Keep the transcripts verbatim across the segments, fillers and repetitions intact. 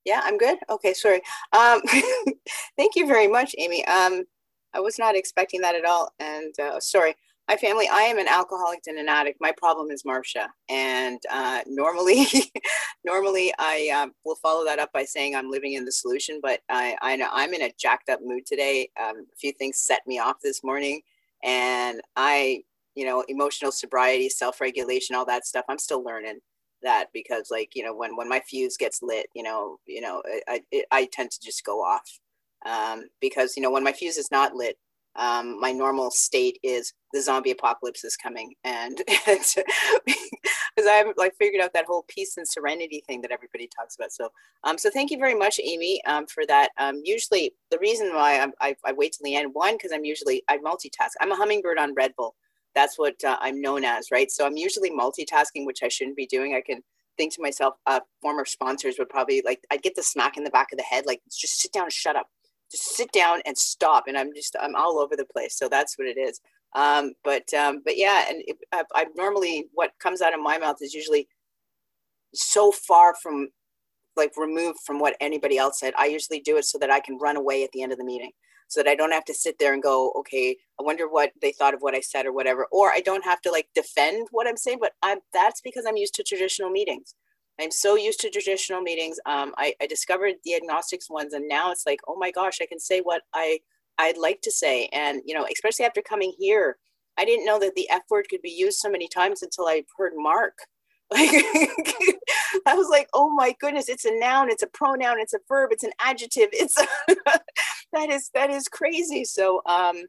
Yeah, I'm good. Okay, sorry. Um, thank you very much, Amy. Um, I was not expecting that at all. And uh, sorry, my family, I am an alcoholic and an addict. My problem is Marcia. And uh, normally, normally I um, will follow that up by saying I'm living in the solution, but I, I know I'm in a jacked up mood today. Um, a few things set me off this morning, and I, you know, emotional sobriety, self-regulation, all that stuff. I'm still learning that because like you know when when my fuse gets lit, you know you know I I, I tend to just go off, um, because you know when my fuse is not lit, um, my normal state is the zombie apocalypse is coming, and because I haven't like figured out that whole peace and serenity thing that everybody talks about. So um so thank you very much, Amy, um for that. Um usually the reason why I'm, I, I wait till the end, one, because I'm usually I multitask. I'm a hummingbird on Red Bull. That's what uh, I'm known as, right? So I'm usually multitasking, which I shouldn't be doing. I can think to myself, uh, former sponsors would probably like, I'd get the smack in the back of the head, like, just sit down and shut up. Just sit down and stop. And I'm just, I'm all over the place. So that's what it is. Um, but, um, but yeah, and it, I, I normally, what comes out of my mouth is usually so far from like removed from what anybody else said. I usually do it so that I can run away at the end of the meeting, so that I don't have to sit there and go, okay, I wonder what they thought of what I said or whatever. Or I don't have to like defend what I'm saying, but I'm, that's because I'm used to traditional meetings. I'm so used to traditional meetings. Um, I, I discovered the agnostics ones, and now it's like, oh my gosh, I can say what I, I'd like to say. And, you know, especially after coming here, I didn't know that the F word could be used so many times until I heard Mark. Like, I was like, oh my goodness, it's a noun, it's a pronoun, it's a verb, it's an adjective. It's a that is that is crazy. So um,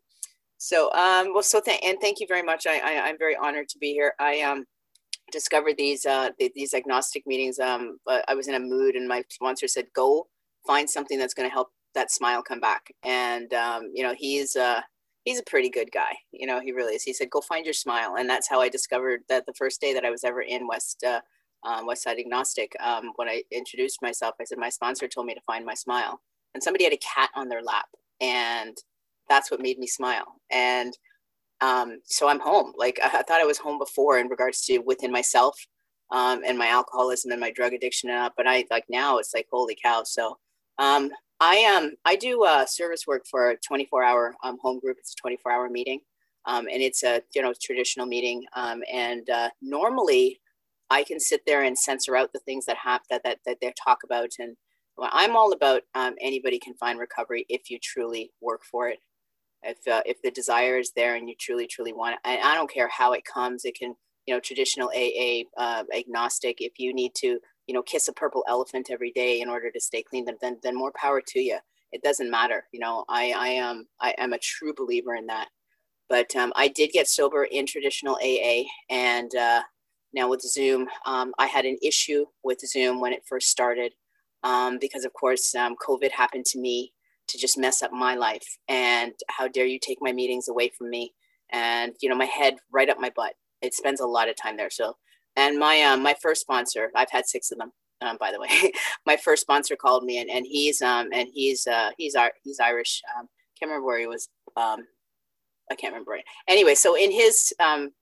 so um, well, so th- and thank you very much. I, I I'm very honored to be here. I um discovered these uh these agnostic meetings. Um, but I was in a mood, and my sponsor said, go find something that's going to help that smile come back. And um, you know, he's uh he's a pretty good guy. You know, he really is. He said, go find your smile. And that's how I discovered that the first day that I was ever in West, uh, um, West Side Agnostic. Um, when I introduced myself, I said, my sponsor told me to find my smile. And somebody had a cat on their lap. And that's what made me smile. And um, so I'm home. Like I, I thought I was home before in regards to within myself, um, and my alcoholism and my drug addiction and up. But I like now it's like, holy cow. So um, I um I do uh, service work for a twenty-four hour um, home group. It's a twenty-four hour meeting, um, and it's a you know traditional meeting. Um, and uh, normally, I can sit there and censor out the things that have that that that they talk about. And well, I'm all about um, anybody can find recovery if you truly work for it. If uh, if the desire is there and you truly truly want it, and I don't care how it comes. It can you know traditional A A, uh, agnostic. If you need to you know, kiss a purple elephant every day in order to stay clean, then, then, then more power to you. It doesn't matter. You know, I, I am, I am a true believer in that. But um, I did get sober in traditional A A. And uh, now with Zoom, um, I had an issue with Zoom when it first started, um, because of course, um, COVID happened to me to just mess up my life. And how dare you take my meetings away from me? And, you know, my head right up my butt. It spends a lot of time there. So and my um, my first sponsor, I've had six of them, um, by the way. My first sponsor called me, and, and he's um and he's uh he's he's Irish. Um, can't remember where he was. Um, I can't remember it. Anyway, so in his um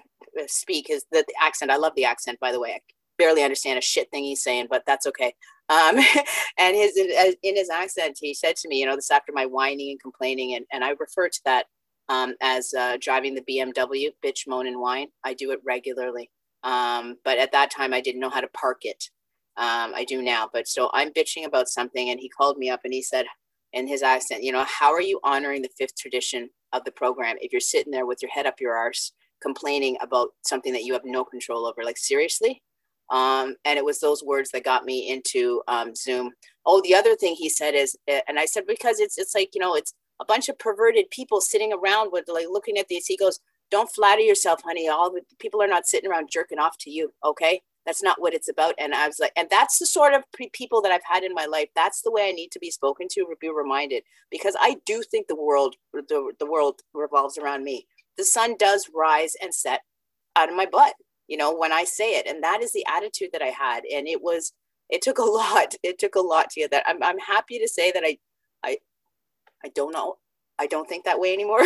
speak, his the, the accent. I love the accent, by the way. I barely understand a shit thing he's saying, but that's okay. Um, and his in his accent, he said to me, you know, this after my whining and complaining, and and I refer to that um as uh, driving the B M W, bitch, moan, and whine. I do it regularly. Um, but at that time I didn't know how to park it. Um, I do now, but so I'm bitching about something, and he called me up and he said in his accent, you know, how are you honoring the fifth tradition of the program if you're sitting there with your head up your arse complaining about something that you have no control over? Like, seriously? Um, and it was those words that got me into um, Zoom. Oh, the other thing he said is, and I said, because it's it's like, you know, it's a bunch of perverted people sitting around with like looking at these. He goes, don't flatter yourself, honey. All the people are not sitting around jerking off to you. Okay. That's not what it's about. And I was like, and that's the sort of pre- people that I've had in my life. That's the way I need to be spoken to, be reminded, because I do think the world, the, the world revolves around me. The sun does rise and set out of my butt, you know, when I say it. And that is the attitude that I had. And it was, it took a lot. It took a lot to get that. I'm, I'm happy to say that I, I, I don't know. I don't think that way anymore.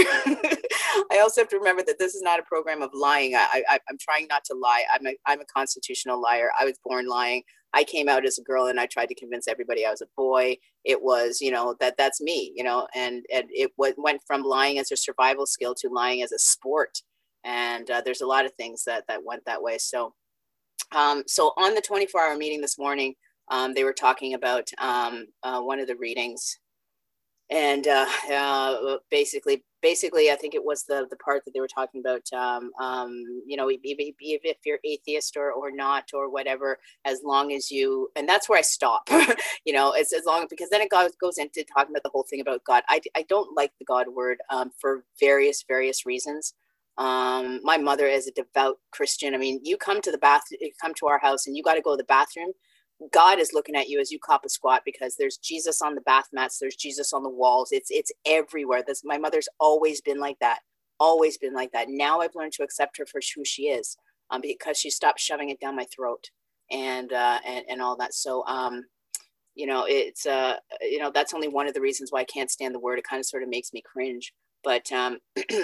I also have to remember that this is not a program of lying. I, I, I'm trying not to lie. I'm a, I'm a constitutional liar. I was born lying. I came out as a girl and I tried to convince everybody I was a boy. It was, you know, that that's me, you know, and, and it w- went from lying as a survival skill to lying as a sport. And uh, there's a lot of things that, that went that way. So, um, so on the twenty-four hour meeting this morning, um, they were talking about um, uh, one of the readings. And uh, uh, basically, basically, I think it was the the part that they were talking about. Um, um, you know, even if you're atheist or or not or whatever, as long as you, and that's where I stop. You know, as as long because then it goes goes into talking about the whole thing about God. I I don't like the God word um, for various various reasons. Um, my mother is a devout Christian. I mean, you come to the bath, you come to our house, and you got to go to the bathroom. God is looking at you as you cop a squat because there's Jesus on the bath mats. There's Jesus on the walls. It's it's everywhere. This, my mother's always been like that, always been like that. Now I've learned to accept her for who she is um, because she stopped shoving it down my throat and uh, and, and all that. So, um, you know, it's, uh, you know, that's only one of the reasons why I can't stand the word. It kind of sort of makes me cringe. But um,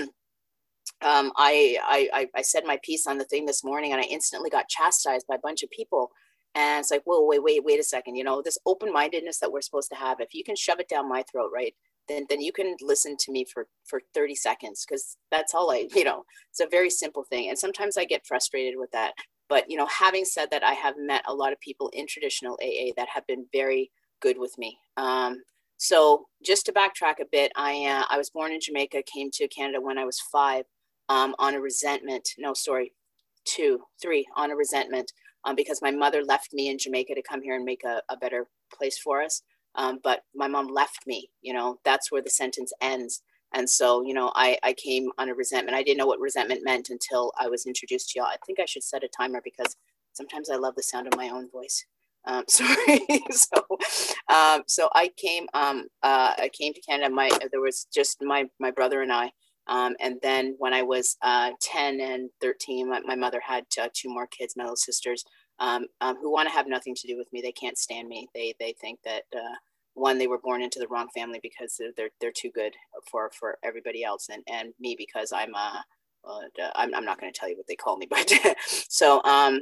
um, I, I, I said my piece on the thing this morning and I instantly got chastised by a bunch of people. And it's like, whoa, wait, wait, wait a second. You know, this open-mindedness that we're supposed to have, if you can shove it down my throat, right, then then you can listen to me for, for thirty seconds, because that's all I, you know, it's a very simple thing. And sometimes I get frustrated with that. But, you know, having said that, I have met a lot of people in traditional A A that have been very good with me. Um, so just to backtrack a bit, I, uh, I was born in Jamaica, came to Canada when I was five um, on a resentment. No, sorry, two, three, on a resentment. Um, because my mother left me in Jamaica to come here and make a, a better place for us. Um, but my mom left me, you know, that's where the sentence ends. And so, you know, I, I came on a resentment. I didn't know what resentment meant until I was introduced to y'all. I think I should set a timer because sometimes I love the sound of my own voice. Um, sorry. so, um, so I came, um, uh, I came to Canada. My, there was just my, my brother and I. Um, and then when I was uh, ten and thirteen, my, my mother had uh, two more kids, my little sisters, um, um, who want to have nothing to do with me. They can't stand me. They they think that uh, one, they were born into the wrong family because they're they're, they're too good for for everybody else, and and me because I'm uh, uh I'm I'm not going to tell you what they call me, but so um,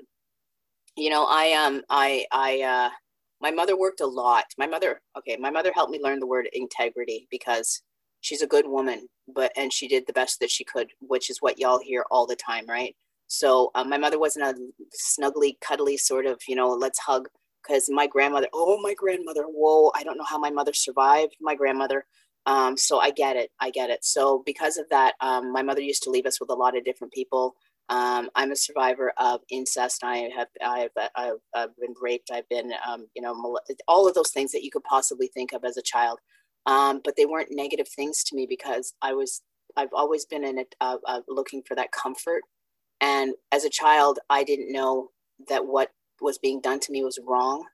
you know, I um I I uh, my mother worked a lot. My mother, okay, my mother helped me learn the word integrity because she's a good woman, but and she did the best that she could, which is what y'all hear all the time, right? So um, my mother wasn't a snuggly, cuddly sort of, you know, let's hug. Because my grandmother, oh, my grandmother, whoa, I don't know how my mother survived my grandmother. Um, so I get it, I get it. So because of that, um, my mother used to leave us with a lot of different people. Um, I'm a survivor of incest. I have, I've, I've, I've been raped. I've been, um, you know, all of those things that you could possibly think of as a child. Um, but they weren't negative things to me because I was, I've always been in it, uh, uh, looking for that comfort. And as a child, I didn't know that what was being done to me was wrong.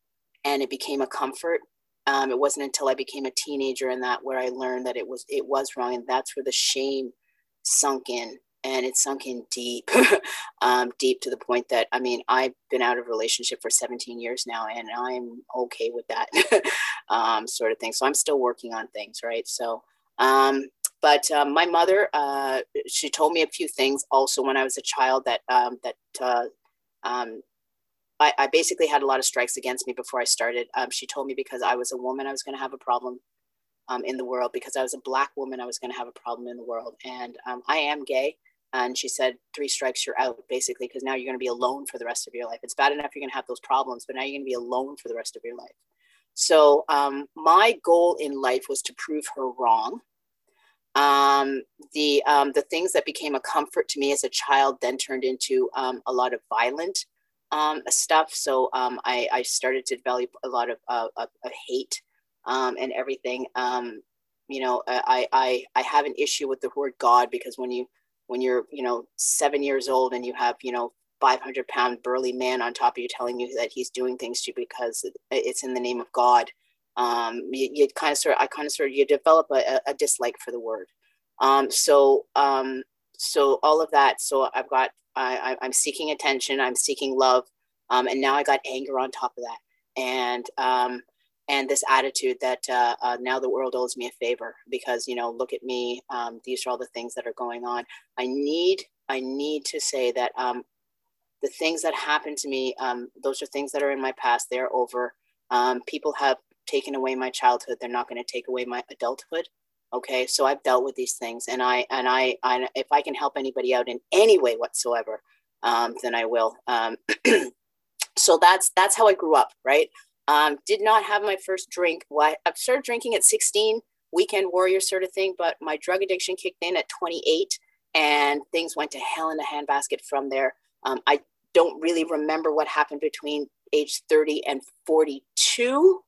And it became a comfort. Um, it wasn't until I became a teenager and that where I learned that it was, it was wrong. And that's where the shame sunk in. And it sunk in deep, um, deep to the point that, I mean, I've been out of a relationship for seventeen years now, and I'm okay with that um, sort of thing. So I'm still working on things, right? So, um, but um, my mother, uh, she told me a few things also when I was a child that, um, that uh, um, I, I basically had a lot of strikes against me before I started. Um, she told me because I was a woman, I was going to have a problem um, in the world. Because I was a Black woman, I was going to have a problem in the world. And um, I am gay. And she said, three strikes, you're out, basically, because now you're going to be alone for the rest of your life. It's bad enough you're going to have those problems, but now you're going to be alone for the rest of your life. So um, my goal in life was to prove her wrong. Um, the, um, the things that became a comfort to me as a child then turned into um, a lot of violent um, stuff. So um, I, I started to develop a lot of, uh, of, of hate um, and everything. Um, you know, I, I, I have an issue with the word God, because when you, when you're, you know, seven years old and you have, you know, five hundred pound burly man on top of you telling you that he's doing things to you because it's in the name of God. Um, you, you kind of sort of, I kind of sort of, you develop a, a dislike for the word. Um, so, um, so all of that. So I've got, I, I'm seeking attention. I'm seeking love. Um, and now I got anger on top of that. And, um, and this attitude that uh, uh, now the world owes me a favor because, you know, look at me. Um, these are all the things that are going on. I need, I need to say that um, the things that happened to me, um, those are things that are in my past. They're over. Um, people have taken away my childhood. They're not going to take away my adulthood. Okay, so I've dealt with these things, and I and I, I if I can help anybody out in any way whatsoever, um, then I will. Um, so that's that's how I grew up, right? Um, did not have my first drink. Well, I started drinking at sixteen, weekend warrior sort of thing, but my drug addiction kicked in at twenty-eight, and things went to hell in a handbasket from there. Um, I don't really remember what happened between age thirty and forty-two.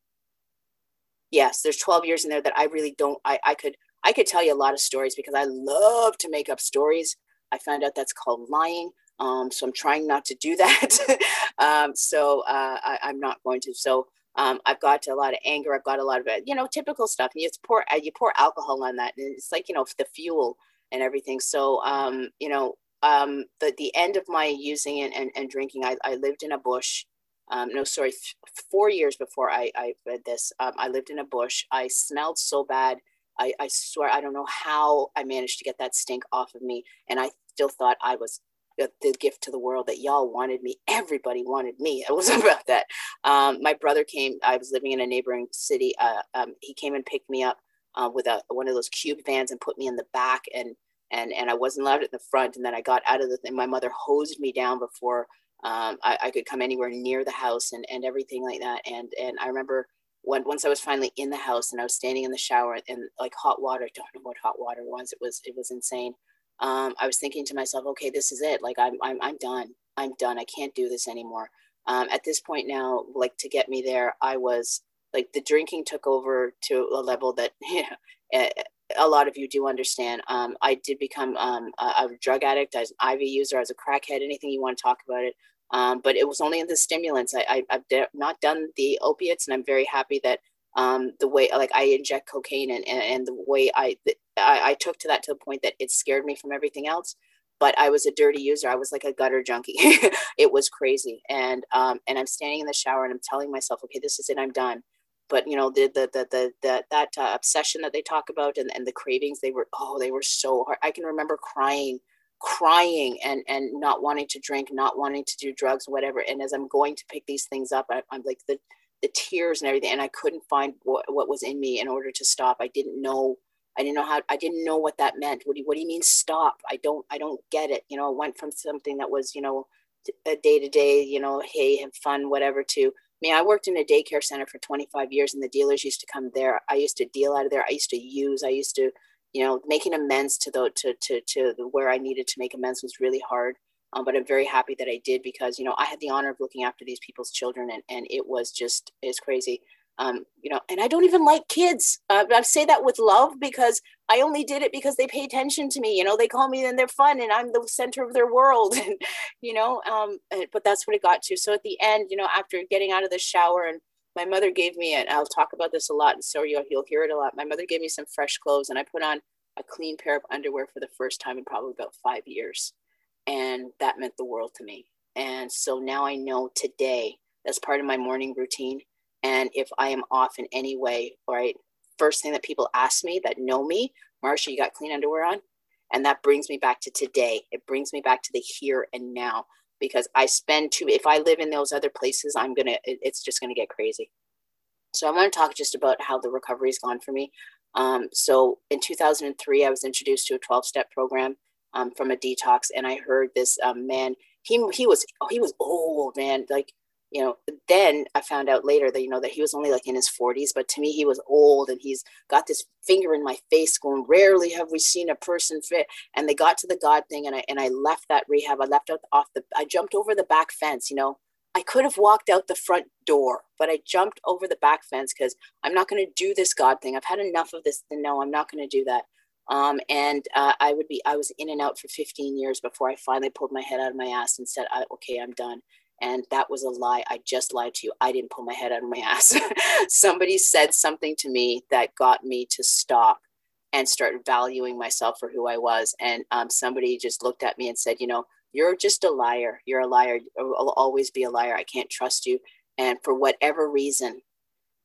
Yes, there's twelve years in there that I really don't, I, I could, I could tell you a lot of stories because I love to make up stories. I found out that's called lying. Um, so I'm trying not to do that. um, so uh, I, I'm not going to. So um, I've got a lot of anger. I've got a lot of, you know, typical stuff. And you pour, you pour alcohol on that, and it's like, you know, the fuel and everything. So, um, you know, um, the, the end of my using and, and, and drinking, I, I lived in a bush. Um, no, sorry, th- four years before I, I read this, um, I lived in a bush. I smelled so bad. I, I swear, I don't know how I managed to get that stink off of me. And I still thought I was the gift to the world, that y'all wanted me. Everybody wanted me. It was about that. Um, my brother came, I was living in a neighboring city. Uh, um, he came and picked me up uh, with a, one of those cube vans and put me in the back, and, and, and I wasn't allowed in the front. And then I got out of the thing. My mother hosed me down before um, I, I could come anywhere near the house, and, and everything like that. And, and I remember when, once I was finally in the house and I was standing in the shower, and like hot water, I don't know what hot water was. It was, it was insane. Um, I was thinking to myself, okay, this is it. Like I'm, I'm, I'm done. I'm done. I can't do this anymore. Um, at this point now, like to get me there, I was like, the drinking took over to a level that, you know, a lot of you do understand. Um, I did become um, a, a drug addict. I was an I V user. I was a crackhead, anything you want to talk about it. Um, but it was only in the stimulants. I, I, I've de- not done the opiates, and I'm very happy that um, the way, like I inject cocaine, and, and, and the way I, I, I took to that to the point that it scared me from everything else. But I was a dirty user. I was like a gutter junkie. It was crazy. And, um, and I'm standing in the shower and I'm telling myself, okay, this is it. I'm done. But you know, the, the, the, the, the that uh, obsession that they talk about, and, and the cravings, they were, oh, they were so hard. I can remember crying, crying and, and not wanting to drink, not wanting to do drugs, whatever. And as I'm going to pick these things up, I, I'm like the, the tears and everything. And I couldn't find what, what was in me in order to stop. I didn't know. I didn't know how, I didn't know what that meant. What do you, what do you mean stop? I don't, I don't get it. You know, it went from something that was, you know, a day to day, you know, hey, have fun, whatever, to, I mean, I worked in a daycare center for twenty-five years, and the dealers used to come there. I used to deal out of there. I used to use, I used to, you know, making amends to the, to, to, to the, where I needed to make amends was really hard. Um, but I'm very happy that I did, because, you know, I had the honor of looking after these people's children, and, and it was just, it's crazy. Um, you know, and I don't even like kids. Uh, I say that with love, because I only did it because they pay attention to me. You know, they call me and they're fun, and I'm the center of their world. And, you know, um, but that's what it got to. So at the end, you know, after getting out of the shower, and my mother gave me, and I'll talk about this a lot, and so you'll, you'll hear it a lot. My mother gave me some fresh clothes, and I put on a clean pair of underwear for the first time in probably about five years. And that meant the world to me. And so now I know today that's part of my morning routine. And if I am off in any way, right, first thing that people ask me that know me, Marsha, you got clean underwear on? And that brings me back to today. It brings me back to the here and now, because I spend too, if I live in those other places, I'm going to, it's just going to get crazy. So I want to talk just about how the recovery has gone for me. Um, so in two thousand three, I was introduced to a twelve step program um, from a detox. And I heard this um, man, he, he was, oh, he was old, man. Like, you know, then I found out later that, you know, that he was only like in his forties, but to me, he was old, and he's got this finger in my face going, rarely have we seen a person fit. And they got to the God thing. And I, and I left that rehab. I left out off the, I jumped over the back fence. You know, I could have walked out the front door, but I jumped over the back fence, because I'm not going to do this God thing. I've had enough of this. No, I'm not going to do that. Um, and uh, I would be, I was in and out for fifteen years before I finally pulled my head out of my ass and said, okay, I'm done. And that was a lie. I just lied to you. I didn't pull my head out of my ass. Somebody said something to me that got me to stop and start valuing myself for who I was. And um, somebody just looked at me and said, you know, you're just a liar. You're a liar. I'll always be a liar. I can't trust you. And for whatever reason,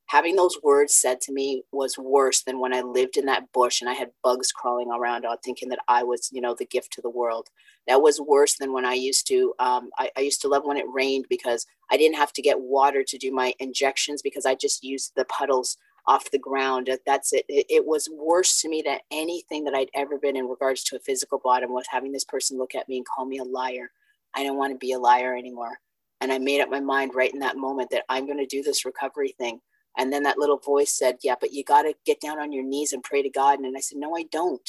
having those words said to me was worse than when I lived in that bush and I had bugs crawling around out thinking that I was, you know, the gift to the world. That was worse than when I used to, um, I, I used to love when it rained because I didn't have to get water to do my injections because I just used the puddles off the ground. That's it. it. It was worse to me than anything that I'd ever been in regards to a physical bottom was having this person look at me and call me a liar. I don't want to be a liar anymore. And I made up my mind right in that moment that I'm going to do this recovery thing. And then that little voice said, yeah, but you got to get down on your knees and pray to God. And I said, no, I don't.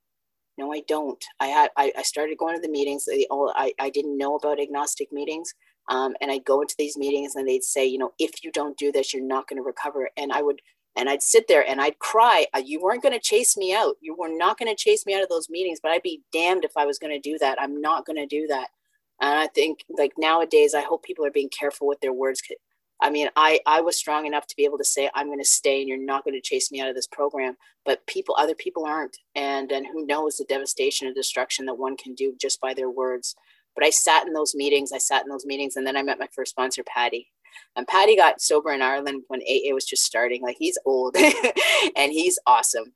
No, I don't. I had, I, I started going to the meetings. I, I didn't know about agnostic meetings. Um, and I'd go into these meetings and they'd say, you know, if you don't do this, you're not going to recover. And I would, and I'd sit there and I'd cry. You weren't going to chase me out. You were not going to chase me out of those meetings, but I'd be damned if I was going to do that. I'm not going to do that. And I think like nowadays, I hope people are being careful with their words. I mean, I, I was strong enough to be able to say, I'm going to stay and you're not going to chase me out of this program, but people, other people aren't. And, and who knows the devastation and destruction that one can do just by their words. But I sat in those meetings, I sat in those meetings, and then I met my first sponsor, Patty. And Patty got sober in Ireland when A A was just starting. Like, he's old and he's awesome.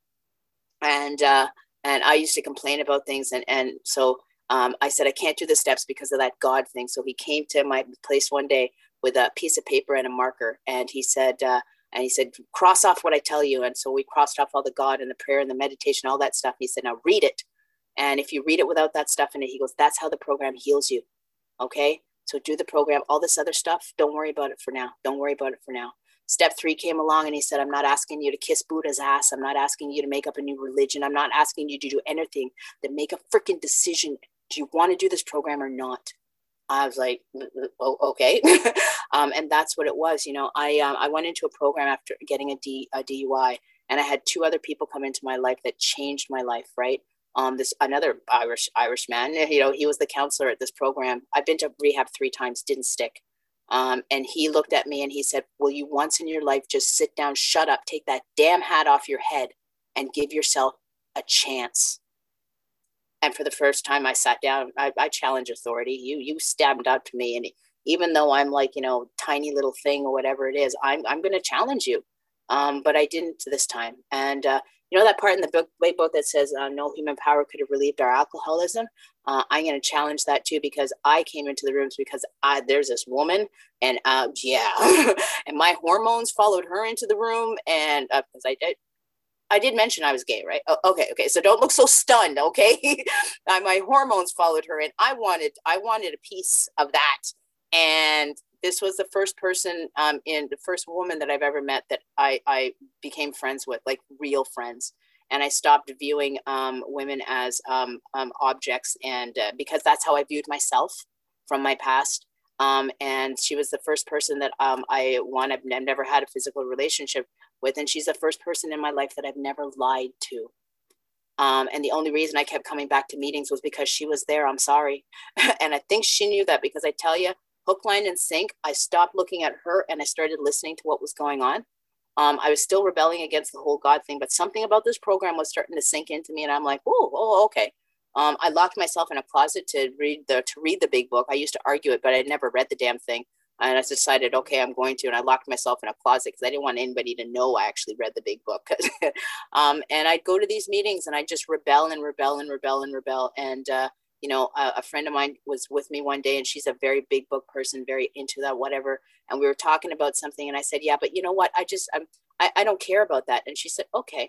And, uh, and I used to complain about things. And, and so um, I said, I can't do the steps because of that God thing. So he came to my place one day with a piece of paper and a marker. And he said, uh, and he said, cross off what I tell you. And so we crossed off all the God and the prayer and the meditation, all that stuff. He said, now read it. And if you read it without that stuff in it, he goes, that's how the program heals you. Okay. So do the program, all this other stuff. Don't worry about it for now. Don't worry about it for now. Step three came along and he said, I'm not asking you to kiss Buddha's ass. I'm not asking you to make up a new religion. I'm not asking you to do anything, to make a freaking decision. Do you want to do this program or not? I was like, oh, okay. um, and that's what it was. You know, I, um, I went into a program after getting a, D, a D U I, and I had two other people come into my life that changed my life. Right. Um, this another Irish Irish man, you know, he was the counselor at this program. I've been to rehab three times, didn't stick. Um, and he looked at me and he said, will you once in your life just sit down, shut up, take that damn hat off your head and give yourself a chance? And for the first time I sat down, I, I challenge authority. You, you stabbed up to me. And even though I'm like, you know, tiny little thing or whatever it is, I'm, I'm going to challenge you. Um, but I didn't this time. And, uh, you know, that part in the book, White Book that says uh, no human power could have relieved our alcoholism. Uh, I'm going to challenge that too, because I came into the rooms because I, there's this woman and uh, yeah, and my hormones followed her into the room. And uh, because I did, I did mention I was gay, right? Oh, okay. Okay. So don't look so stunned. Okay. My hormones followed her and I wanted, I wanted a piece of that. And this was the first person um, in the first woman that I've ever met that I, I became friends with, like real friends. And I stopped viewing um, women as um, um, objects. And uh, because that's how I viewed myself from my past. Um, and she was the first person that um, I want. I've never had a physical relationship with. And she's the first person in my life that I've never lied to. Um, and the only reason I kept coming back to meetings was because she was there. I'm sorry. And I think she knew that, because I tell you, hook, line, and sink, I stopped looking at her and I started listening to what was going on. Um, I was still rebelling against the whole God thing, but something about this program was starting to sink into me. And I'm like, oh, oh, okay. Um, I locked myself in a closet to read the to read the big book. I used to argue it, but I never read the damn thing. And I decided, okay, I'm going to. And I locked myself in a closet because I didn't want anybody to know I actually read the big book. um, and I'd go to these meetings and I'd just rebel and rebel and rebel and rebel. And, uh, you know, a, a friend of mine was with me one day and she's a very big book person, very into that, whatever. And we were talking about something and I said, yeah, but you know what? I just, I'm, I, I don't care about that. And she said, okay.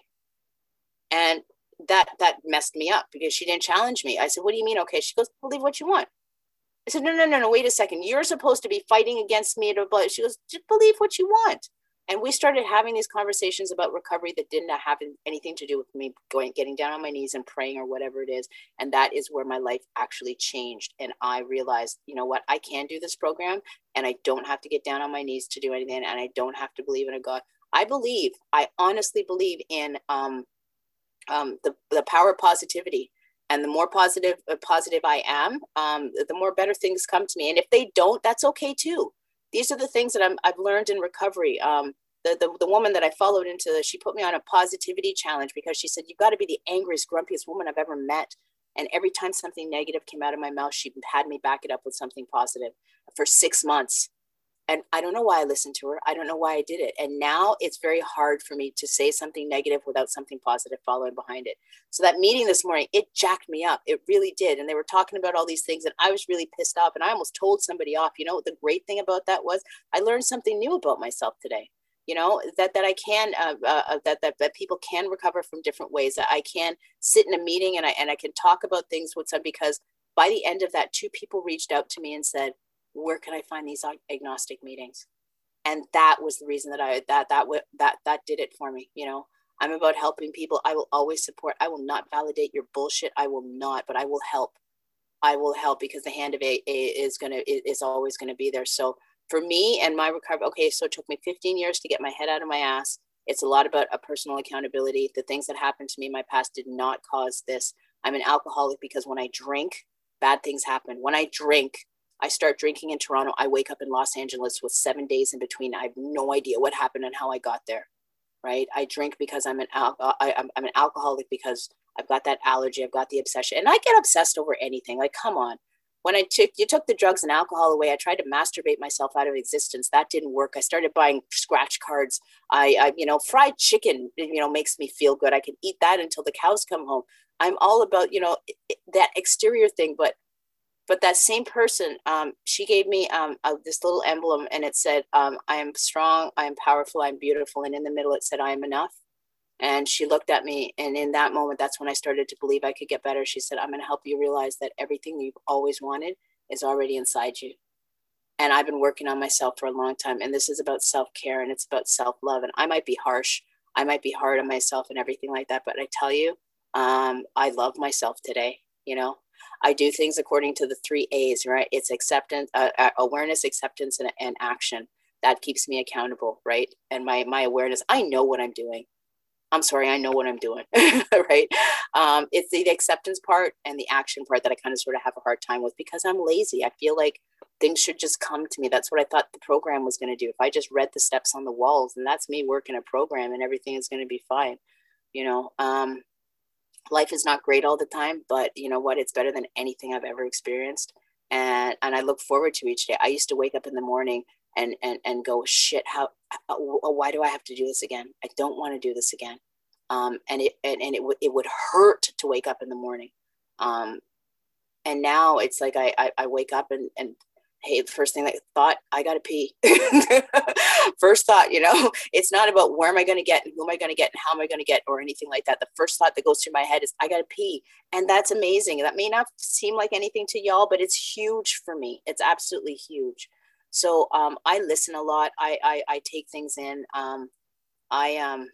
And that, that messed me up because she didn't challenge me. I said, what do you mean? Okay. She goes, believe what you want. I said, no, no, no, no, wait a second. You're supposed to be fighting against me. She goes, just believe what you want. And we started having these conversations about recovery that didn't have anything to do with me going, getting down on my knees and praying or whatever it is. And that is where my life actually changed. And I realized, you know what, I can do this program and I don't have to get down on my knees to do anything. And I don't have to believe in a God. I believe, I honestly believe in um, um, the, the power of positivity. And the more positive, uh, positive I am, um, the more better things come to me. And if they don't, that's okay too. These are the things that I'm, I've learned in recovery. Um, the, the, the woman that I followed into, the, she put me on a positivity challenge because she said, you've got to be the angriest, grumpiest woman I've ever met. And every time something negative came out of my mouth, she had me back it up with something positive for six months. And I don't know why I listened to her. I don't know why I did it. And now it's very hard for me to say something negative without something positive following behind it. So that meeting this morning, it jacked me up. It really did. And they were talking about all these things and I was really pissed off and I almost told somebody off. You know, the great thing about that was I learned something new about myself today. You know, that, that I can, uh, uh, that, that, that people can recover from different ways. That I can sit in a meeting and I, and I can talk about things with some, because by the end of that, two people reached out to me and said, where can I find these agnostic meetings? And that was the reason that I, that, that, that, that did it for me. You know, I'm about helping people. I will always support. I will not validate your bullshit. I will not, but I will help. I will help because the hand of A A is going to, is always going to be there. So for me and my recovery, okay, so it took me fifteen years to get my head out of my ass. It's a lot about a personal accountability. The things that happened to me in my past did not cause this. I'm an alcoholic because when I drink, bad things happen. When I drink, I start drinking in Toronto. I wake up in Los Angeles with seven days in between. I have no idea what happened and how I got there, right? I drink because I'm an, al- I, I'm, I'm an alcoholic because I've got that allergy. I've got the obsession. And I get obsessed over anything. Like, come on. When I took, you took the drugs and alcohol away, I tried to masturbate myself out of existence. That didn't work. I started buying scratch cards. I, I, you know, fried chicken, you know, makes me feel good. I can eat that until the cows come home. I'm all about, you know, that exterior thing, but But that same person, um, she gave me um, uh, this little emblem and it said, um, I am strong, I am powerful, I'm beautiful. And in the middle, it said, I am enough. And she looked at me. And in that moment, that's when I started to believe I could get better. She said, I'm going to help you realize that everything you've always wanted is already inside you. And I've been working on myself for a long time. And this is about self-care and it's about self-love. And I might be harsh. I might be hard on myself and everything like that. But I tell you, um, I love myself today. You know, I do things according to the three A's, right? It's acceptance, uh, awareness, acceptance, and, and action. That keeps me accountable, right? And my, my awareness, I know what I'm doing. I'm sorry, I know what I'm doing, right? Um, it's the acceptance part and the action part that I kind of sort of have a hard time with because I'm lazy. I feel like things should just come to me. That's what I thought the program was going to do. If I just read the steps on the walls, and that's me working a program and everything is going to be fine. You know, um, life is not great all the time, but you know what? It's better than anything I've ever experienced. And, and I look forward to each day. I used to wake up in the morning and, and, and go, shit, how, why do I have to do this again? I don't want to do this again. Um, and it, and, and it would, it would hurt to wake up in the morning. Um, and now it's like, I, I, I wake up and, and, hey, the first thing I thought, I got to pee. First thought, you know, it's not about where am I going to get and who am I going to get and how am I going to get or anything like that. The first thought that goes through my head is I got to pee. And that's amazing. That may not seem like anything to y'all, but it's huge for me. It's absolutely huge. So um, I listen a lot. I, I, I take things in. Um, I, um,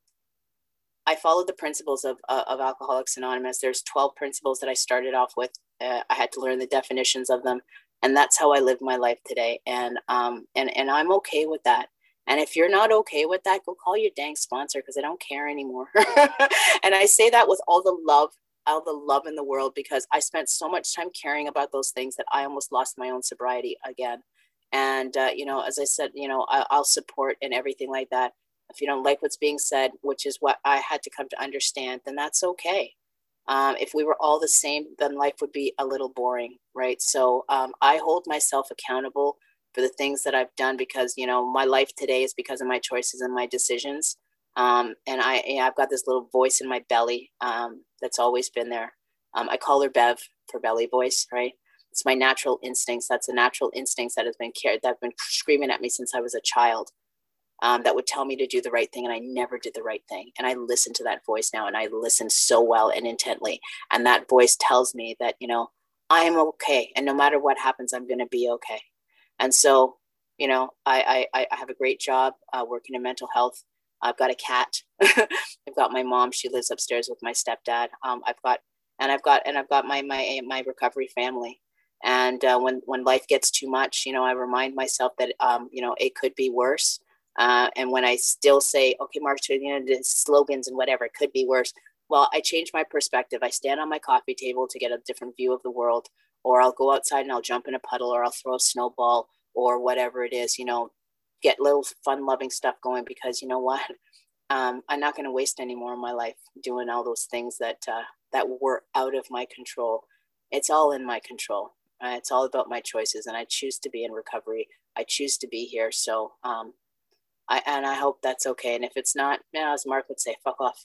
I follow the principles of, uh, of Alcoholics Anonymous. There's twelve principles that I started off with. Uh, I had to learn the definitions of them. And that's how I live my life today. And, um, and, and I'm okay with that. And if you're not okay with that, go call your dang sponsor because I don't care anymore. And I say that with all the love, all the love in the world, because I spent so much time caring about those things that I almost lost my own sobriety again. And, uh, you know, as I said, you know, I, I'll support and everything like that. If you don't like what's being said, which is what I had to come to understand, then that's okay. Um, if we were all the same, then life would be a little boring, right? So um, I hold myself accountable for the things that I've done because, you know, my life today is because of my choices and my decisions. Um, and I, you know, I've got this little voice in my belly um, that's always been there. Um, I call her Bev for belly voice, right? It's my natural instincts. That's a natural instincts that has been carried, that have been screaming at me since I was a child. Um, that would tell me to do the right thing. And I never did the right thing. And I listen to that voice now and I listen so well and intently. And that voice tells me that, you know, I am okay. And no matter what happens, I'm going to be okay. And so, you know, I, I, I have a great job uh, working in mental health. I've got a cat. I've got my mom. She lives upstairs with my stepdad. Um, I've got, and I've got, and I've got my, my, my recovery family. And uh, when, when life gets too much, you know, I remind myself that, um, you know, it could be worse. Uh, and when I still say, okay, Mark, you know, the slogans and whatever, it could be worse. Well, I change my perspective. I stand on my coffee table to get a different view of the world, or I'll go outside and I'll jump in a puddle, or I'll throw a snowball, or whatever it is, you know, get little fun loving stuff going because you know what? Um, I'm not going to waste any more of my life doing all those things that, uh, that were out of my control. It's all in my control. Uh, it's all about my choices. And I choose to be in recovery I choose to be here. So, um, I, and I hope that's okay. And if it's not, you know, as Mark would say, fuck off.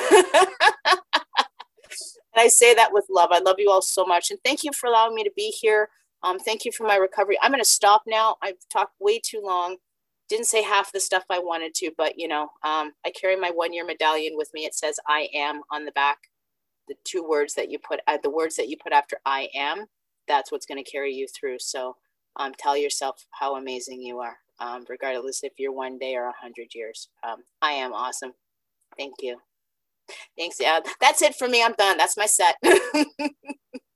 And I say that with love. I love you all so much. And thank you for allowing me to be here. Um, thank you for my recovery. I'm going to stop now. I've talked way too long. Didn't say half the stuff I wanted to, but you know, um, I carry my one year medallion with me. It says I am on the back. The two words that you put, uh, the words that you put after I am, that's what's going to carry you through. So um, tell yourself how amazing you are, um, regardless if you're one day or a hundred years. Um, I am awesome. Thank you. Thanks. Yeah, that's it for me. I'm done. That's my set.